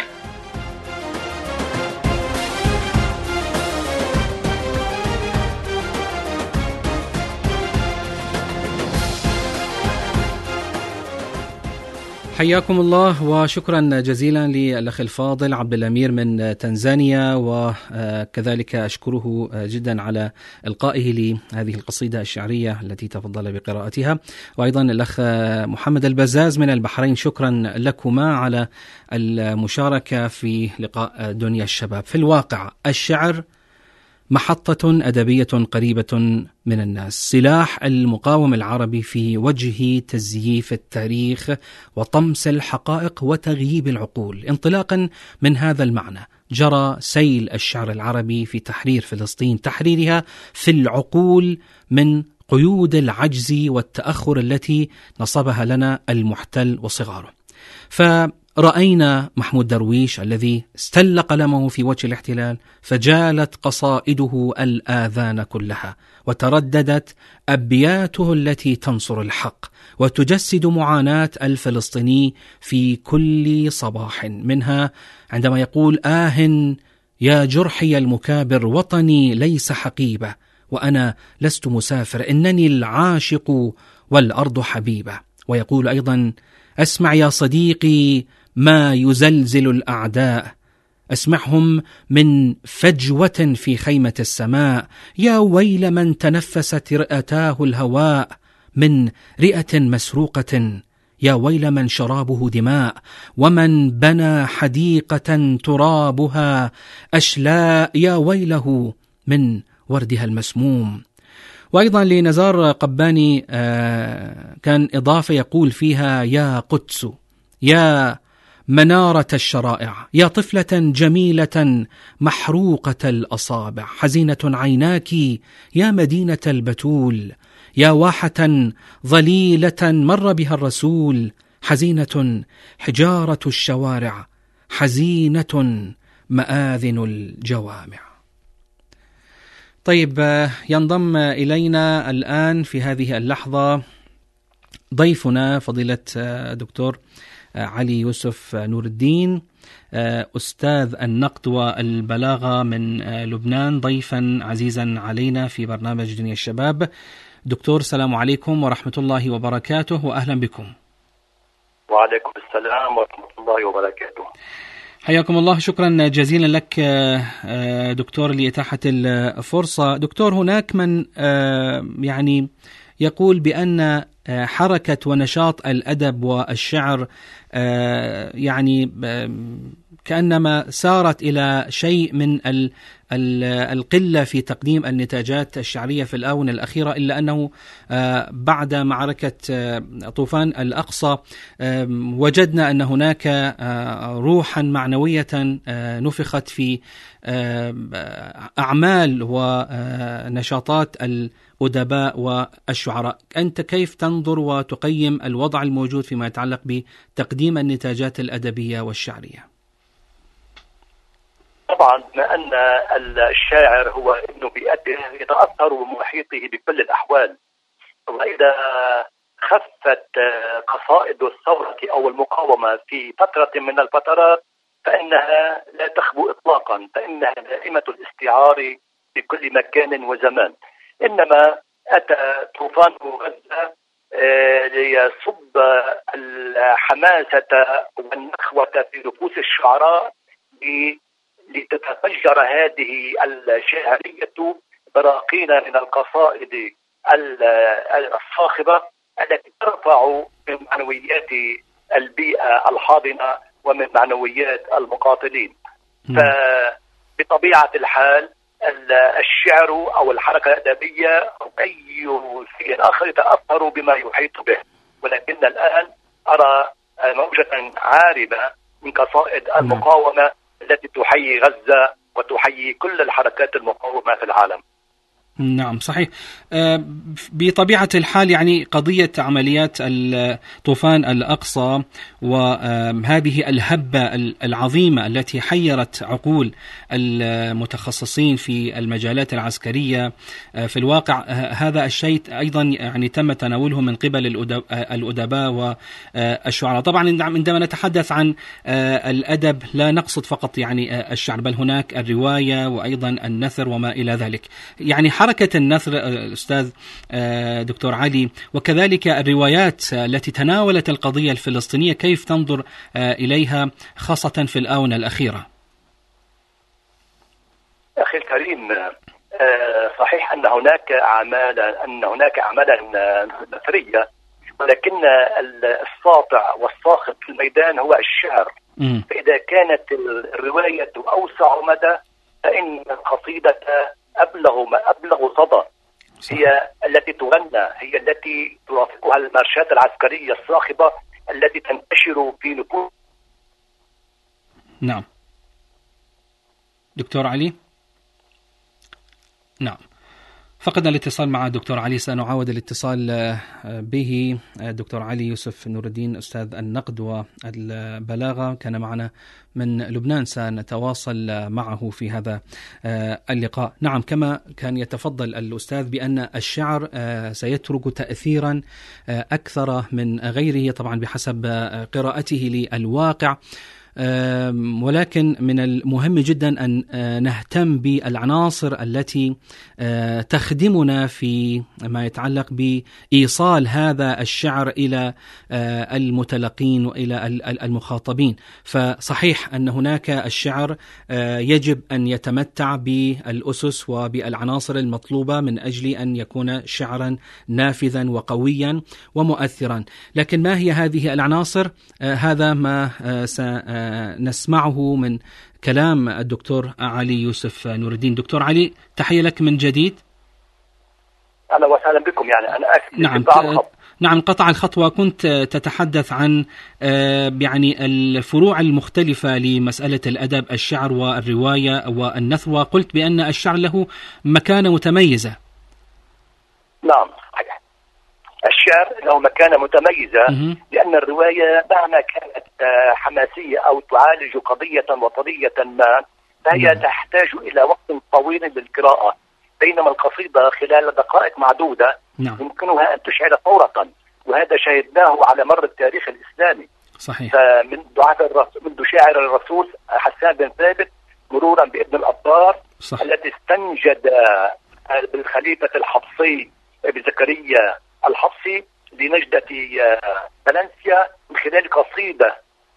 حياكم الله وشكرا جزيلا للأخ الفاضل عبد الأمير من تنزانيا، وكذلك أشكره جدا على إلقائه لهذه القصيدة الشعرية التي تفضل بقراءتها، وأيضا الأخ محمد البزاز من البحرين، شكرا لكما على المشاركة في لقاء دنيا الشباب. في الواقع الشعر محطة أدبية قريبة من الناس، سلاح المقاوم العربي في وجه تزييف التاريخ وطمس الحقائق وتغييب العقول. انطلاقا من هذا المعنى جرى سيل الشعر العربي في تحرير فلسطين، تحريرها في العقول من قيود العجز والتأخر التي نصبها لنا المحتل وصغاره. فرأينا محمود درويش الذي استل قلمه في وجه الاحتلال، فجالت قصائده الآذان كلها، وترددت أبياته التي تنصر الحق وتجسد معاناة الفلسطيني في كل صباح، منها عندما يقول: يا جرحي المكابر، وطني ليس حقيبة، وأنا لست مسافر، إنني العاشق والأرض حبيبة. ويقول أيضا: أسمع يا صديقي ما يزلزل الأعداء، أسمعهم من فجوة في خيمة السماء، يا ويل من تنفست رئتاه الهواء من رئة مسروقة، يا ويل من شرابه دماء، ومن بنى حديقة ترابها أشلاء، يا ويله من وردها المسموم. وأيضا لنزار قباني كان إضافة يقول فيها: يا قدس، يا منارة الشرائع، يا طفلة جميلة محروقة الأصابع، حزينة عيناك يا مدينة البتول، يا واحة ظليلة مر بها الرسول، حزينة حجارة الشوارع، حزينة مآذن الجوامع. طيب، ينضم إلينا الآن في هذه اللحظة ضيفنا فضيلة دكتور علي يوسف نور الدين، أستاذ النقد والبلاغة من لبنان، ضيفا عزيزا علينا في برنامج دنيا الشباب. دكتور، السلام عليكم ورحمة الله وبركاته، وأهلا بكم. وعليكم السلام ورحمة الله وبركاته. حياكم الله، شكرا جزيلا لك دكتور لإتاحة الفرصة. دكتور، هناك من يعني يقول بأن حركة ونشاط الأدب والشعر يعني كأنما سارت إلى شيء من القلة في تقديم النتاجات الشعرية في الآونة الأخيرة، إلا أنه بعد معركة طوفان الأقصى وجدنا أن هناك روحا معنوية نفخت في أعمال ونشاطات الأدباء والشعراء. أنت كيف تنظر وتقيم الوضع الموجود فيما يتعلق بتقديم النتاجات الأدبية والشعرية؟ طبعا بما أن الشاعر هو ابن بيئته يتأثر بمحيطه بكل الأحوال، وإذا خفت قصائد الثورة أو المقاومة في فترة من الفترات فإنها لا تخبو إطلاقا، فإنها دائمة الاستعار في كل مكان وزمان. إنما أتى طوفان غزة ليصب الحماسة والنخوة في نفوس الشعراء لتتفجر هذه الشاعرية براقين من القصائد الصاخبة التي ترفع من معنويات البيئة الحاضنة ومن معنويات المقاتلين. فبطبيعة الحال الشعر أو الحركة الأدبية أو أي شيء آخر يتأثر بما يحيط به، ولكن الآن أرى موجة عاربة من قصائد المقاومة التي تحيي غزة وتحيي كل الحركات المقاومة في العالم. نعم صحيح. بطبيعة الحال يعني قضية عمليات طوفان الأقصى وهذه الهبة العظيمة التي حيرت عقول المتخصصين في المجالات العسكرية، في الواقع هذا الشيء أيضا يعني تم تناوله من قبل الأدباء والشعراء. طبعا عندما نتحدث عن الأدب لا نقصد فقط يعني الشعر، بل هناك الرواية وأيضا النثر وما إلى ذلك. يعني حركة النثر أستاذ دكتور علي وكذلك الروايات التي تناولت القضية الفلسطينية، كيف تنظر إليها خاصة في الآونة الأخيرة؟ أخي الكريم، صحيح أن هناك أعمالا نثرية، ولكن الساطع والساخط في الميدان هو الشعر. فإذا كانت الرواية أوسع مدى فإن القصيدة أبلغ صدى، هي التي تغنى، هي التي ترافقها المارشات العسكرية الصاخبة التي تنتشر في نفوس. نعم دكتور علي. نعم فقدنا الاتصال مع الدكتور علي، سنعاود الاتصال به. الدكتور علي يوسف نور الدين أستاذ النقد والبلاغة كان معنا من لبنان، سنتواصل معه في هذا اللقاء. نعم كما كان يتفضل الأستاذ بأن الشعر سيترك تأثيرا أكثر من غيره طبعا بحسب قراءته للواقع، ولكن من المهم جدا أن نهتم بالعناصر التي تخدمنا في ما يتعلق بإيصال هذا الشعر إلى المتلقين وإلى المخاطبين. فصحيح أن هناك الشعر يجب أن يتمتع بالأسس وبالعناصر المطلوبة من أجل أن يكون شعرا نافذا وقويا ومؤثرا، لكن ما هي هذه العناصر؟ هذا ما نسمعه من كلام الدكتور علي يوسف نور الدين. دكتور علي تحية لك من جديد. أهلا وسهلا بكم. يعني أنا نعم قطع الخط، وكنت تتحدث عن يعني الفروع المختلفة لمسألة الأدب، الشعر والرواية والنثر، وقلت بأن الشعر له مكانة متميزة. نعم صحيح، الشعر له مكانة متميزة لأن الرواية مهما كانت حماسية أو تعالج قضية وطنية ما فهي تحتاج إلى وقت طويل للقراءة، بينما القصيدة خلال دقائق معدودة يمكنها أن تشعل فورة، وهذا شاهدناه على مر التاريخ الإسلامي. صحيح. منذ شاعر الرسول حسان بن ثابت مرورا بابن الأبار الذي استنجد بالخليفة الحفصي بزكريا الحفصي لنجدة فالنسيا من خلال قصيدة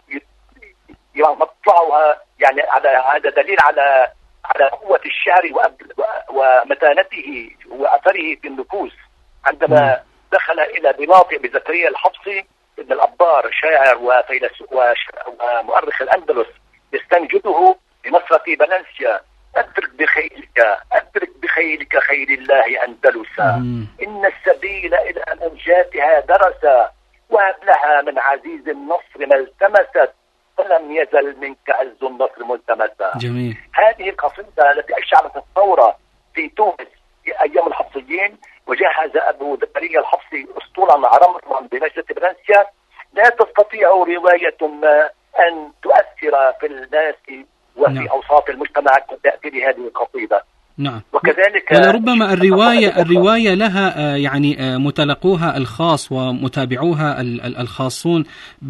مطلعها يعني على هذا دليل على قوة الشعر ومتانته وأثره في النفوس. عندما دخل إلى بناطق بزكريا الحفصي ابن الأبار شاعر وفيلسوف ومؤرخ الأندلس يستنجده بمسرح فالنسيا: أدرك بخيلك خيل الله أندلسا، إن السبيل إلى منجاتها درسا، وهب لها من عزيز النصر ما التمست، فلم يزل منك عز النصر ملتمسا. جميل. هذه القصيدة التي أشعلت الثورة في تونس في أيام الحفصيين، وجهز أبو زكريا الحفصي أسطولا عرمرا بمجلة فالنسيا، لا تستطيع رواية ما أن تؤثر في الناس وفي أوساط المجتمع كتأثير هذه القصيدة. نعم. وكذلك ولربما الرواية لها يعني متلقوها الخاص ومتابعوها الخاصون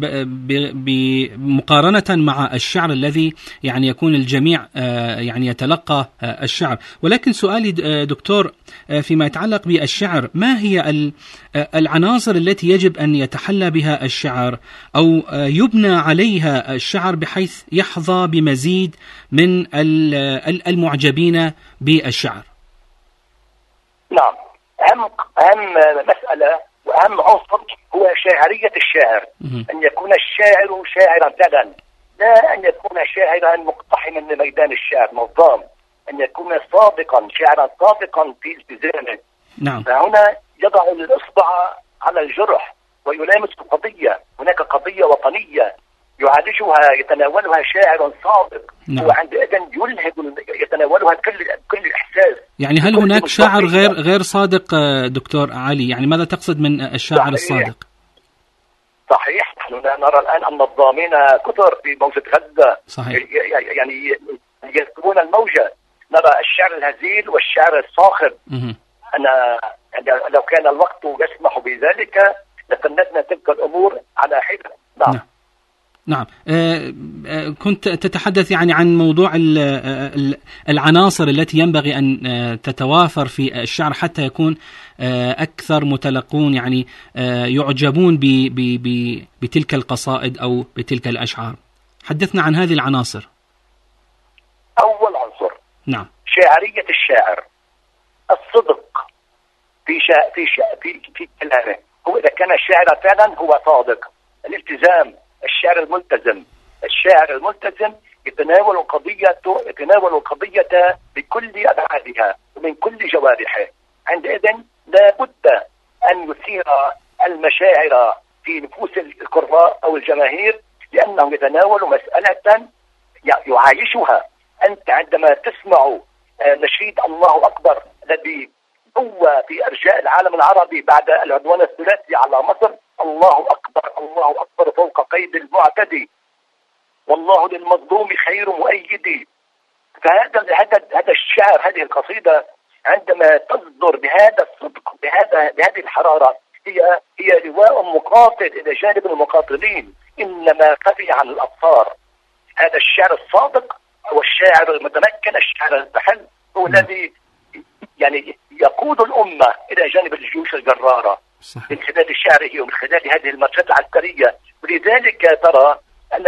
بمقارنة مع الشعر الذي يعني يكون الجميع يعني يتلقى الشعر. ولكن سؤالي دكتور فيما يتعلق بالشعر، ما هي العناصر التي يجب أن يتحلى بها الشعر أو يبنى عليها الشعر بحيث يحظى بمزيد من المعجبين بالشعر؟ نعم، أهم مسألة وأهم عنصر هو شاعرية الشاعر. أن يكون الشاعر شاعرا فعلا، لا أن يكون شاعرا مقتحما لميدان الشعر نظام. أن يكون صادقا، شاعرا صادقا في التزامه. نعم. فهنا يضع الإصبع على الجرح ويلامس القضية. هناك قضية وطنية يعالجها يتناولها شاعر صادق. نعم. هو عندئذ يلهب يتناولها كل إحساس. يعني هل هناك شاعر غير صادق دكتور علي؟ يعني ماذا تقصد من الشاعر صحيح. الصادق؟ صحيح، نحن نرى الآن أن الضامين كثر في موجة غزة. صحيح. يعني يكتبون الموجة. نرى الشعر الهزيل والشعر الصاخب. أنا لو كان الوقت يسمح بذلك لقنتنا تلك الأمور على حدة. نعم. نعم. كنت تتحدث يعني عن موضوع العناصر التي ينبغي أن تتوافر في الشعر حتى يكون أكثر متلقون يعني يعجبون بتلك القصائد أو بتلك الأشعار. حدثنا عن هذه العناصر. أول عنصر نعم شاعرية الشاعر، الصدق في كلامه. هو إذا كان الشاعر فعلا هو صادق. الالتزام، الشاعر الملتزم يتناول القضية بكل أبعادها ومن كل جوارحه. عندئذ لا بد أن يثير المشاعر في نفوس القراء أو الجماهير، لأنه يتناول مسألة يعايشها. أنت عندما تسمع نشيد الله أكبر الذي هو في أرجاء العالم العربي بعد العدوان الثلاثي على مصر، الله أكبر الله أكبر فوق قيد المعتدي، والله للمظلوم خير مؤيدي. فهذا الشعر، هذه القصيدة عندما تصدر بهذا الصدق بهذه الحرارة هي لواء مقاتل إلى جانب المقاتلين، إنما خفي عن الأبصار. هذا الشعر الصادق هو الشاعر المتمكن، الشاعر المحل، هو الذي يعني يقود الأمة إلى جانب الجيوش الجرارة من خلال شعره ومن خلال هذه المارشات العسكرية. ولذلك ترى أن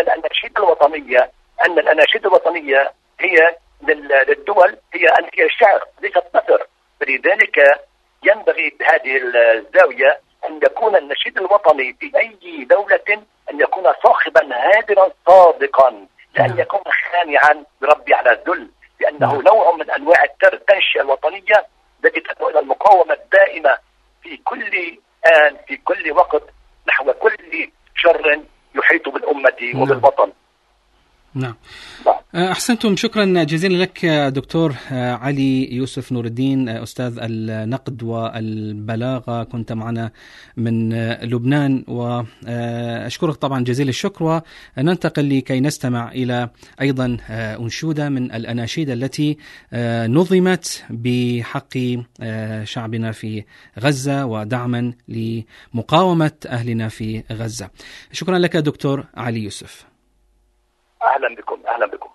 الأناشيد الوطنية هي للدول هي شعر ليست نثر. فلذلك ينبغي بهذه الزاوية أن يكون النشيد الوطني في أي دولة أن يكون صاخبا هادرا صادقا، لأن يكون خانعا بربي على الذل، لأنه نوع من أنواع التنشئة الوطنية التي تدعو إلى المقاومة الدائمة في كل آن في كل وقت نحو كل شر يحيط بالأمة وبالوطن. نعم. أحسنتم، شكرا جزيلا لك دكتور علي يوسف نور الدين، أستاذ النقد والبلاغة، كنت معنا من لبنان، وأشكرك طبعا جزيل الشكر. وننتقل لكي نستمع إلى أيضا أنشودة من الأناشيد التي نظمت بحق شعبنا في غزة ودعما لمقاومة أهلنا في غزة. شكرا لك دكتور علي يوسف. أهلا بكم. أهلا بكم.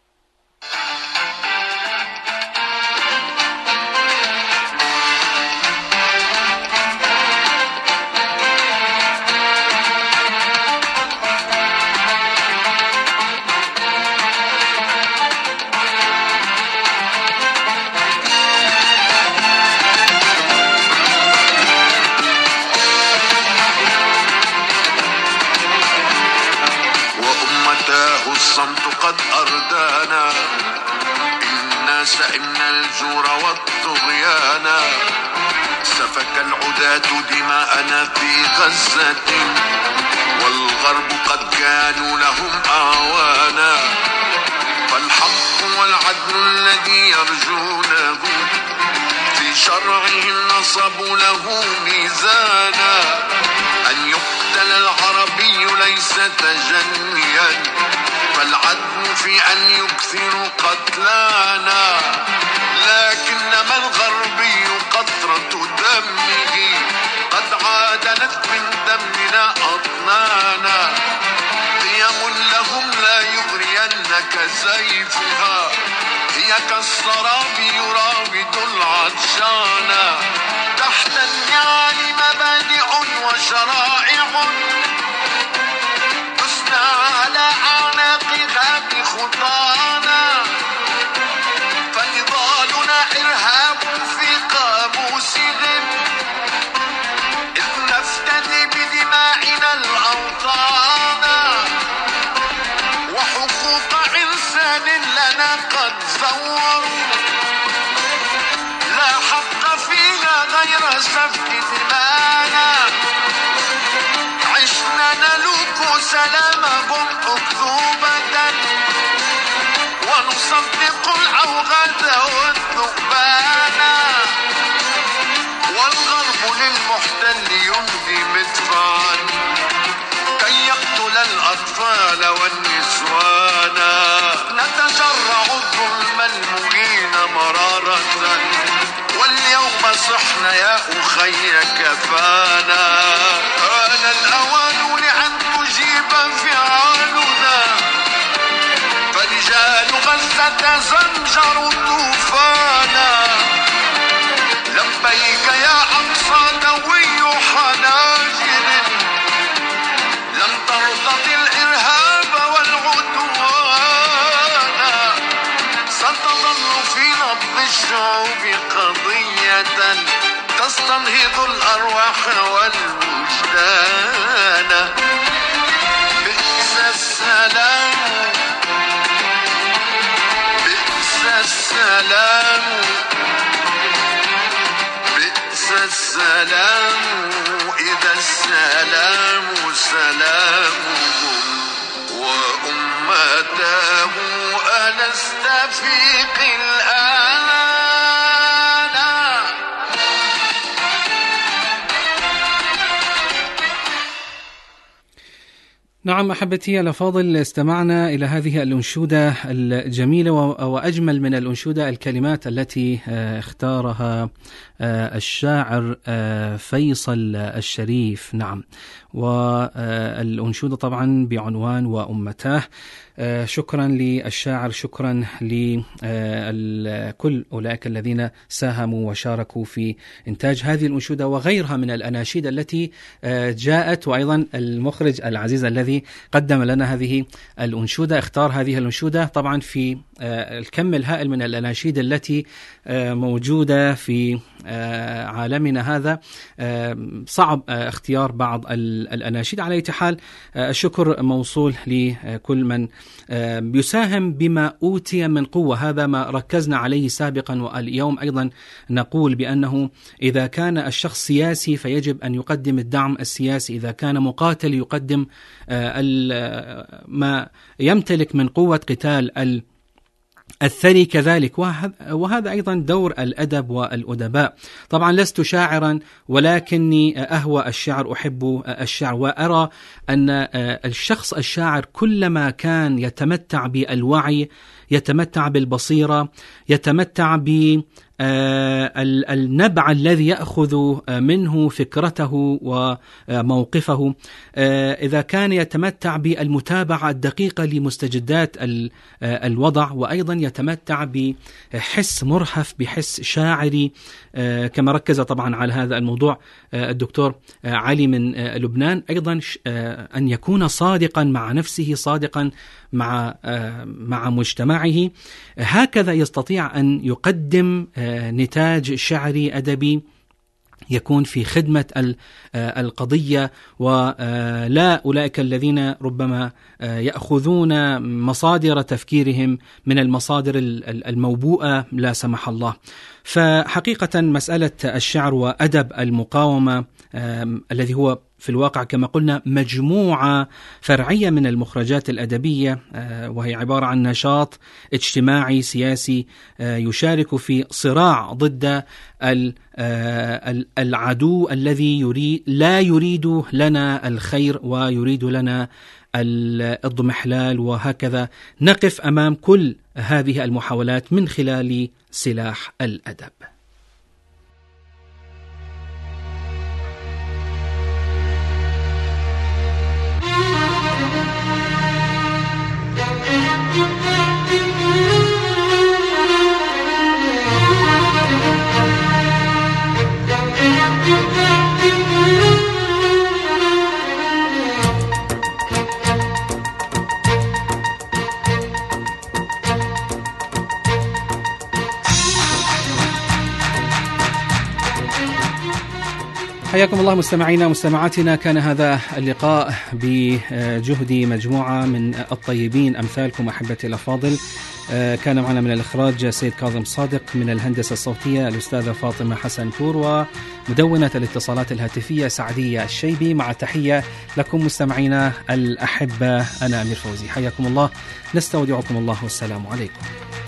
الصمت قد أردانا، إنا سئمنا الجور والطغيان، سفك العداة دماءنا في غزة، والغرب قد كانوا لهم آوانا، فالحق والعدل الذي يرجونه في شرعهم نصبوا له ميزانا، أن يقتل العربي ليس تجنيا، فالعدل في أن يكثر قتلانا، لكنما الغربي قطرة دمه قد عادلت من دمنا أطنانا، قيم لهم لا يغرينك سيفها، هي كالسراب يراود العطشانا، تحت النعال مبادئ وشرائع تسنى على أعناقها بخطانا، فنضالنا إرهاب في قاموسهم، إذ نفتدي بدماءنا الأوطان، وحقوق إنسان لنا قد زوروا غير سفك دمانا عشنا نلوك سلامهم أكذوبة ونصدق العوغة والذؤبانا والغرب للمحتل يمضي مدفعا كي يقتل الأطفال والنسوان نتجرع الظلم المهين مرارة واليوم صحنا يا أخي كفانا آن الأوان لأن تجيب فعالنا فرجال غزة زمجروا طوفانا لبيك يا أقصى دوي حناجر لم ترتضي الإرهاب والعدوان ستظل في نبض الشعوب قضية تستنهض الأرواح والوجدان بئس السلام بئس السلام بئس السلام إذا السلام سلامهم وأمته ألست فيق الآن. نعم أحبتي الأفاضل، استمعنا إلى هذه الأنشودة الجميلة وأجمل من الأنشودة الكلمات التي اختارها الشاعر فيصل الشريف. نعم، والأنشودة طبعا بعنوان وأمتاه. شكرا للشاعر، شكرا لكل أولئك الذين ساهموا وشاركوا في إنتاج هذه الأنشودة وغيرها من الأناشيد التي جاءت، وأيضا المخرج العزيز الذي قدم لنا هذه الأنشودة اختار هذه الأنشودة طبعا في الكم الهائل من الأناشيد التي موجودة في عالمنا هذا. صعب اختيار بعض الأناشيد. على أي حال الشكر موصول لكل من يساهم بما أوتي من قوة. هذا ما ركزنا عليه سابقا، واليوم أيضا نقول بأنه إذا كان الشخص سياسي فيجب أن يقدم الدعم السياسي، إذا كان مقاتل يقدم ما يمتلك من قوة قتال الثري كذلك، وهذا أيضا دور الأدب والأدباء. طبعا لست شاعرا ولكني أهوى الشعر، أحب الشعر، وأرى أن الشخص الشاعر كلما كان يتمتع بالوعي، يتمتع بالبصيرة، يتمتع النبع الذي يأخذ منه فكرته وموقفه، إذا كان يتمتع بالمتابعة الدقيقة لمستجدات الوضع، وأيضا يتمتع بحس مرهف، بحس شاعري، كما ركز طبعا على هذا الموضوع الدكتور علي من لبنان، أيضا أن يكون صادقا مع نفسه، صادقا مع مجتمعه. هكذا يستطيع أن يقدم نتاج شعري أدبي يكون في خدمة القضية، ولا أولئك الذين ربما يأخذون مصادر تفكيرهم من المصادر الموبوءة لا سمح الله. فحقيقة مسألة الشعر وأدب المقاومة الذي هو في الواقع كما قلنا مجموعة فرعية من المخرجات الأدبية، وهي عبارة عن نشاط اجتماعي سياسي يشارك في صراع ضد العدو الذي لا يريد لنا الخير ويريد لنا الضمحلال. وهكذا نقف أمام كل هذه المحاولات من خلال سلاح الأدب. حياكم الله مستمعينا ومستمعاتنا. كان هذا اللقاء بجهد مجموعة من الطيبين أمثالكم أحبتي الأفاضل كان معنا من الإخراج سيد كاظم صادق، من الهندسة الصوتية الأستاذة فاطمة حسن تور، ومدونة الاتصالات الهاتفية سعدية الشيبي. مع تحية لكم مستمعينا الأحبة، أنا أمير فوزي، حياكم الله، نستودعكم الله والسلام عليكم.